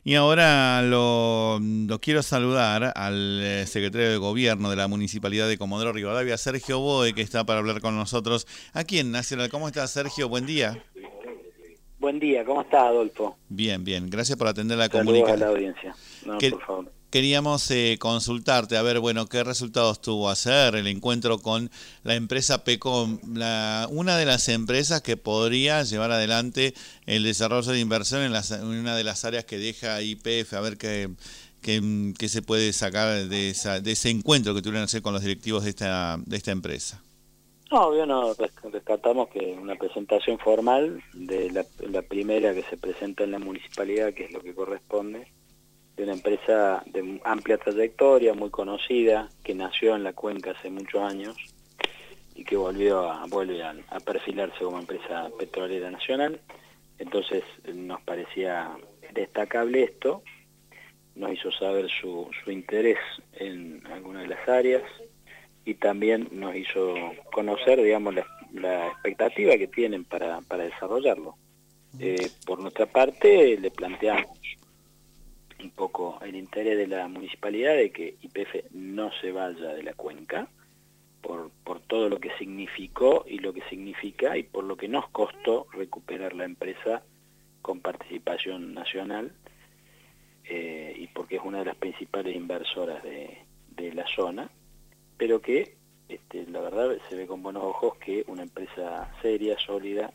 Y ahora lo quiero saludar al secretario de Gobierno de la Municipalidad de Comodoro Rivadavia, Sergio Boe, que está para hablar con nosotros aquí en Nacional. ¿Cómo estás, Sergio? Buen día. Buen día, ¿cómo estás, Adolfo? Bien, bien. Gracias por atender la Saludos a la comunicación. audiencia. No, por favor. Queríamos consultarte, a ver, bueno, qué resultados tuvo ayer el encuentro con la empresa PECOM, una de las empresas que podría llevar adelante el desarrollo de inversión en una de las áreas que deja YPF, a ver qué se puede sacar de ese encuentro que tuvieron ayer con los directivos de esta empresa. No, obvio, no, rescatamos que una presentación formal de la primera que se presenta en la municipalidad, que es lo que corresponde, de una empresa de amplia trayectoria, muy conocida, que nació en la cuenca hace muchos años y que vuelve a perfilarse como empresa petrolera nacional. Entonces nos parecía destacable esto, nos hizo saber su interés en algunas de las áreas y también nos hizo conocer, digamos, la expectativa que tienen para desarrollarlo. Por nuestra parte, le planteamos un poco el interés de la municipalidad de que YPF no se vaya de la cuenca, por todo lo que significó y lo que significa y por lo que nos costó recuperar la empresa con participación nacional, y porque es una de las principales inversoras de la zona, pero que la verdad se ve con buenos ojos que una empresa seria, sólida,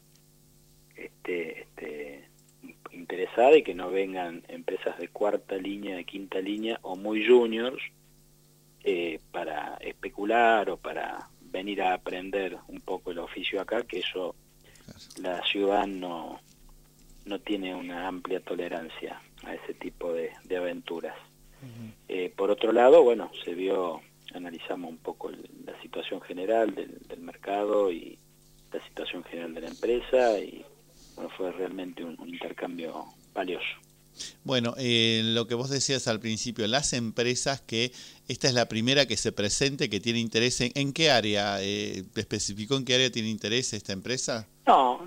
interesada, y que no vengan empresas de cuarta línea, de quinta línea o muy juniors para especular o para venir a aprender un poco el oficio acá, que eso la ciudad no tiene una amplia tolerancia a ese tipo de aventuras. Por otro lado, bueno, analizamos un poco la situación general del mercado y la situación general de la empresa, y bueno, fue realmente un intercambio valioso. Bueno, lo que vos decías al principio, las empresas que esta es la primera que se presente, que tiene interés ¿en qué área? ¿Te especificó en qué área tiene interés esta empresa? No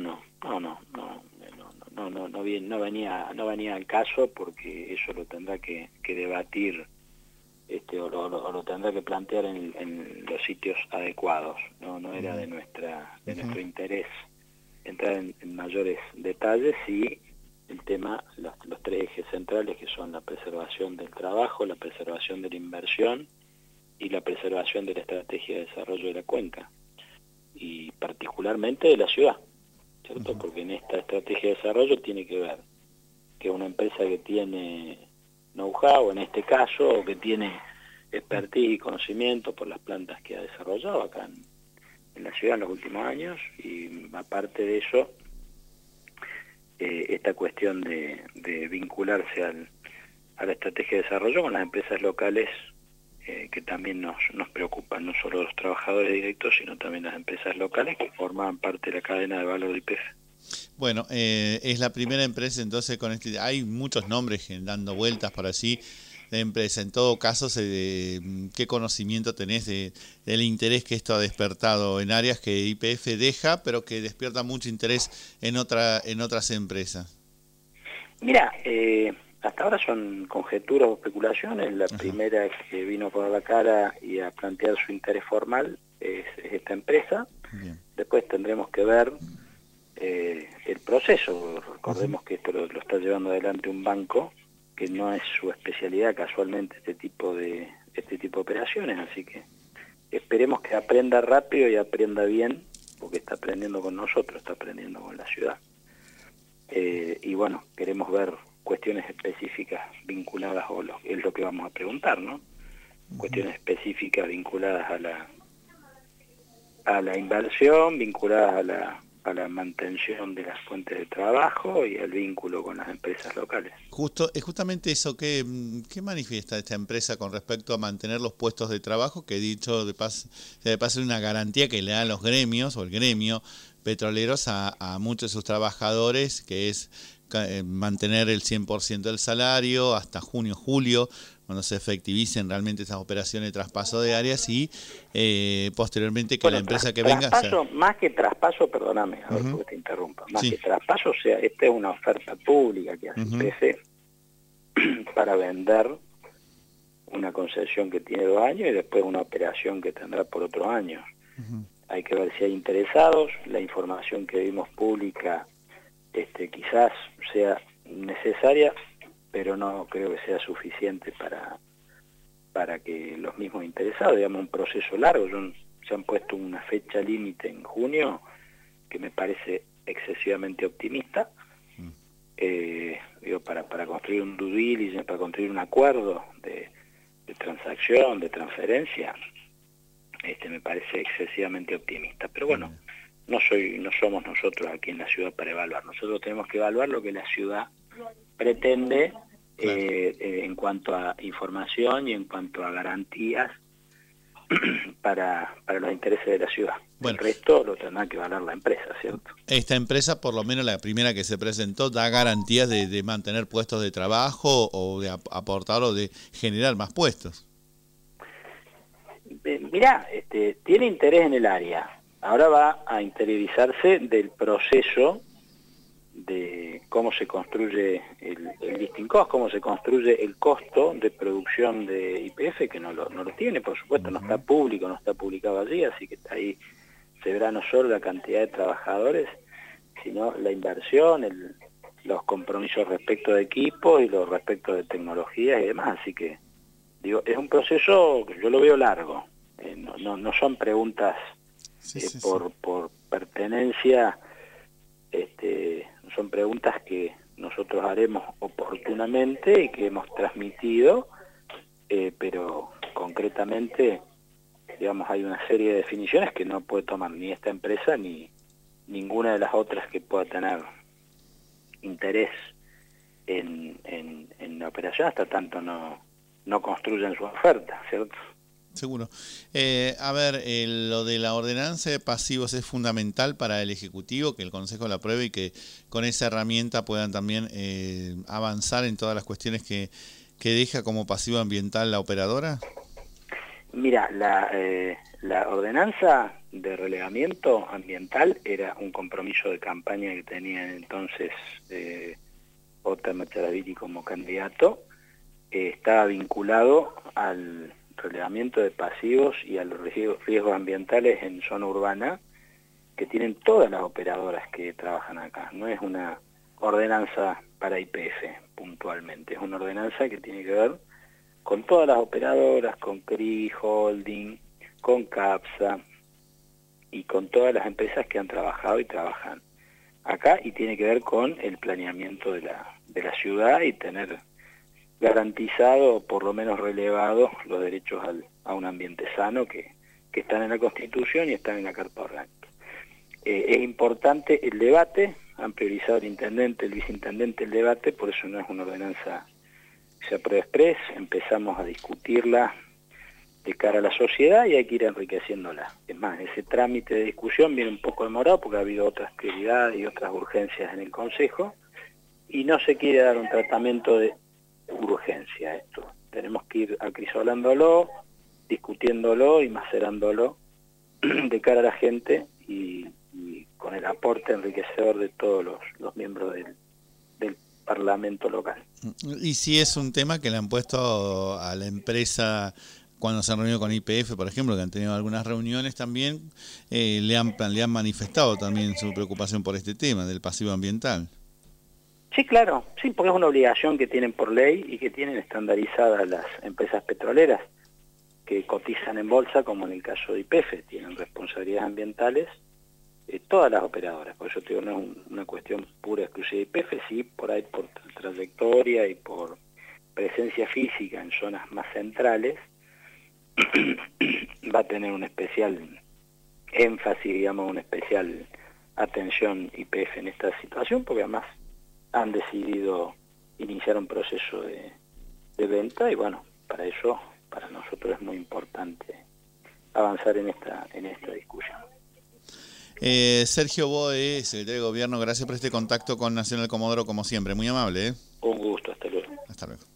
venía al caso, porque eso lo tendrá que debatir o lo tendrá que plantear en los sitios adecuados. No era de nuestro interés entrar en mayores detalles, y el tema, los tres ejes centrales, que son la preservación del trabajo, la preservación de la inversión y la preservación de la estrategia de desarrollo de la cuenca, y particularmente de la ciudad, ¿cierto? Porque en esta estrategia de desarrollo tiene que ver que una empresa que tiene know-how, en este caso, o que tiene expertise y conocimiento por las plantas que ha desarrollado acá en la ciudad en los últimos años, y aparte de eso, esta cuestión de vincularse a la estrategia de desarrollo con las empresas locales, que también nos preocupan, no solo los trabajadores directos, sino también las empresas locales que forman parte de la cadena de valor de YPF. Bueno, es la primera empresa entonces con hay muchos nombres dando vueltas por allí de empresa. En todo caso, ¿qué conocimiento tenés del interés que esto ha despertado en áreas que YPF deja, pero que despierta mucho interés en otras empresas? Mira, hasta ahora son conjeturas o especulaciones. La Ajá. primera que vino por la cara y a plantear su interés formal es esta empresa. Bien. Después tendremos que ver el proceso. Recordemos que esto lo está llevando adelante un banco, que no es su especialidad casualmente este tipo de operaciones, así que esperemos que aprenda rápido y aprenda bien, porque está aprendiendo con nosotros, está aprendiendo con la ciudad. Y bueno, queremos ver cuestiones específicas vinculadas, es lo que vamos a preguntar, ¿no? Cuestiones específicas vinculadas a la inversión, vinculadas a la mantención de las fuentes de trabajo y al vínculo con las empresas locales. Justamente eso, ¿qué manifiesta esta empresa con respecto a mantener los puestos de trabajo? Que dicho de paso es una garantía que le dan los gremios o el gremio petroleros a muchos de sus trabajadores, que es mantener el 100% del salario hasta junio, julio, cuando se efectivicen realmente esas operaciones de traspaso de áreas, y posteriormente que la empresa que venga... Más que traspaso, perdóname, a ver, porque te interrumpa, más que traspaso, o sea, esta es una oferta pública que hace YPF, para vender una concesión que tiene 2 años y después una operación que tendrá por otros años. Hay que ver si hay interesados. La información que vimos pública quizás sea necesaria, pero no creo que sea suficiente para que los mismos interesados, digamos, un proceso largo. Se han puesto una fecha límite en junio que me parece excesivamente optimista. Para construir un due diligence, para construir un acuerdo de transacción, de transferencia, me parece excesivamente optimista. Pero bueno, no somos nosotros aquí en la ciudad para evaluar. Nosotros tenemos que evaluar lo que la ciudad pretende en cuanto a información y en cuanto a garantías para los intereses de la ciudad. Bueno, el resto lo tendrá que evaluar la empresa, ¿cierto? Esta empresa, por lo menos la primera que se presentó, da garantías de mantener puestos de trabajo o de aportar o de generar más puestos. Mirá, tiene interés en el área. Ahora va a interiorizarse del proceso de cómo se construye el listing cost, cómo se construye el costo de producción de YPF, que no lo tiene, por supuesto, no está público, no está publicado allí, así que está ahí, se verá no solo la cantidad de trabajadores, sino la inversión, los compromisos respecto de equipos y los respecto de tecnologías y demás, así que digo, es un proceso que yo lo veo largo, no son preguntas por pertenencia, son preguntas que nosotros haremos oportunamente y que hemos transmitido, pero concretamente, digamos, hay una serie de definiciones que no puede tomar ni esta empresa ni ninguna de las otras que pueda tener interés en la operación, hasta tanto no construyan su oferta, ¿cierto? Seguro. A ver, lo de la ordenanza de pasivos es fundamental para el Ejecutivo, que el Consejo la apruebe y que con esa herramienta puedan también avanzar en todas las cuestiones que deja como pasivo ambiental la operadora. Mira, la ordenanza de relegamiento ambiental era un compromiso de campaña que tenía entonces Ota Macharaviri como candidato. Estaba vinculado al relegamiento de pasivos y a los riesgos ambientales en zona urbana que tienen todas las operadoras que trabajan acá. No es una ordenanza para YPF puntualmente, es una ordenanza que tiene que ver con todas las operadoras, con CRI, Holding, con CAPSA y con todas las empresas que han trabajado y trabajan acá, y tiene que ver con el planeamiento de la ciudad y tener garantizado, o por lo menos relevado, los derechos a un ambiente sano que están en la Constitución y están en la Carta Orgánica. Es importante el debate, han priorizado el intendente, el viceintendente el debate, por eso no es una ordenanza que se apruebe express, empezamos a discutirla de cara a la sociedad y hay que ir enriqueciéndola. Es más, ese trámite de discusión viene un poco demorado porque ha habido otras prioridades y otras urgencias en el Consejo y no se quiere dar un tratamiento de urgencia a esto. Tenemos que ir acrisolándolo, discutiéndolo y macerándolo de cara a la gente y con el aporte enriquecedor de todos los miembros del Parlamento local. Y si es un tema que le han puesto a la empresa cuando se han reunido con YPF, por ejemplo, que han tenido algunas reuniones también, le han manifestado también su preocupación por este tema del pasivo ambiental. Sí, claro, sí, porque es una obligación que tienen por ley y que tienen estandarizadas las empresas petroleras que cotizan en bolsa, como en el caso de YPF, tienen responsabilidades ambientales, todas las operadoras, por eso te digo, no es una cuestión pura exclusiva de YPF, sí, por ahí por trayectoria y por presencia física en zonas más centrales, va a tener un especial énfasis, digamos, una especial atención YPF en esta situación, porque además han decidido iniciar un proceso de venta y bueno, para eso, para nosotros es muy importante avanzar en esta discusión. Sergio Boe, secretario de Gobierno, gracias por este contacto con Nacional Comodoro como siempre, muy amable. Un gusto, hasta luego. Hasta luego.